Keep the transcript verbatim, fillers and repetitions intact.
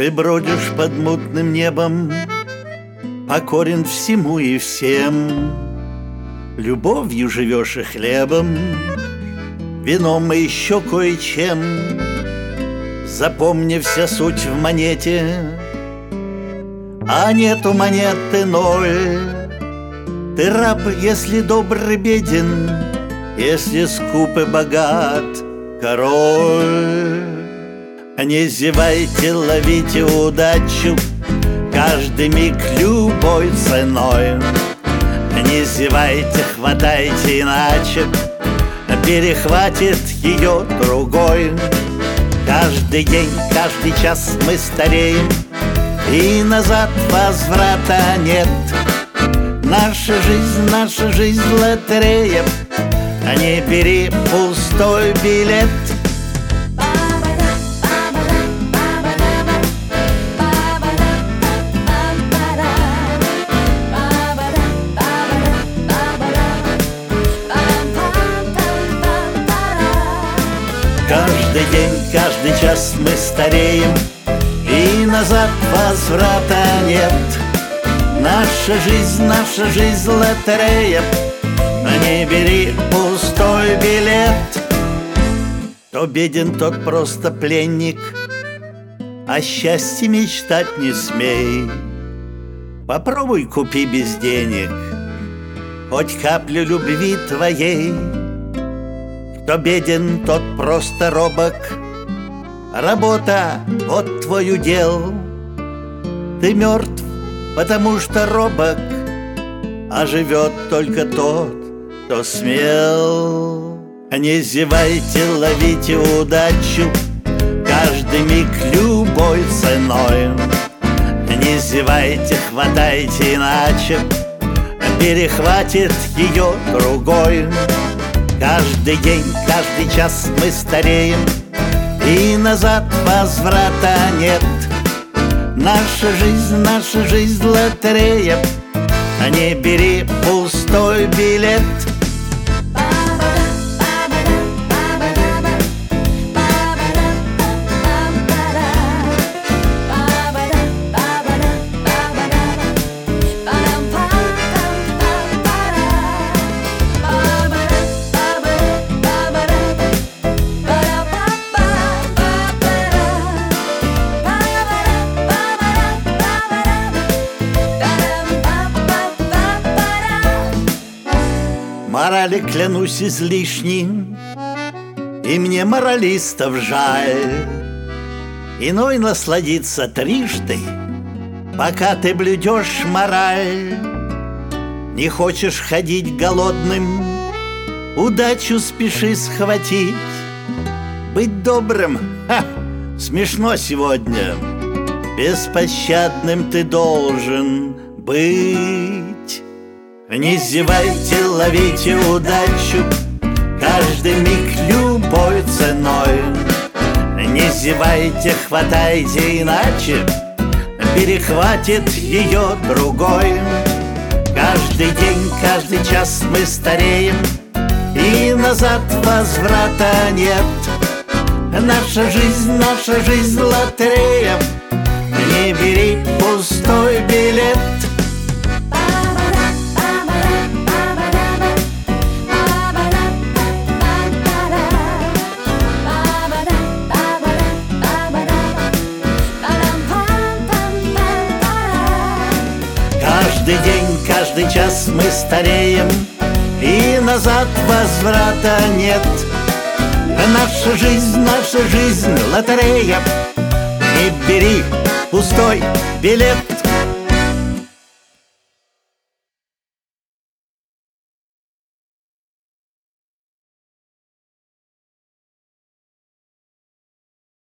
Ты бродишь под мутным небом, покорен всему и всем. Любовью живешь и хлебом, вином и еще кое-чем. Запомни, вся суть в монете, а нету монеты ноль. Ты раб, если добр и беден, если скуп и богат король. Не зевайте, ловите удачу каждый миг любой ценой. Не зевайте, хватайте, иначе перехватит ее другой. Каждый день, каждый час мы стареем, и назад возврата нет. Наша жизнь, наша жизнь лотерея, а не бери пустой билет. Каждый день, каждый час мы стареем, и назад возврата нет. Наша жизнь, наша жизнь лотерея, а не бери пустой билет. Кто беден, тот просто пленник, о счастье мечтать не смей. Попробуй купи без денег хоть каплю любви твоей. Кто беден, тот просто робок, работа — вот твой удел. Ты мертв, потому что робок, а живет только тот, кто смел. Не зевайте, ловите удачу каждый миг любой ценой. Не зевайте, хватайте, иначе перехватит ее другой. Каждый день, каждый час мы стареем, и назад возврата нет. Наша жизнь, наша жизнь лотерея, а не бери пустой билет. Морали, клянусь, излишним, и мне моралистов жаль. Иной насладиться трижды, пока ты блюдешь мораль. Не хочешь ходить голодным, удачу спеши схватить. Быть добрым, ха, смешно сегодня, беспощадным ты должен быть. Не зевайте, ловите удачу каждый миг любой ценой. Не зевайте, хватайте, иначе перехватит ее другой. Каждый день, каждый час мы стареем, и назад возврата нет. Наша жизнь, наша жизнь лотерея, не бери пустой билет. Каждый день, каждый час мы стареем, и назад возврата нет. Наша жизнь, наша жизнь лотерея, не бери пустой билет.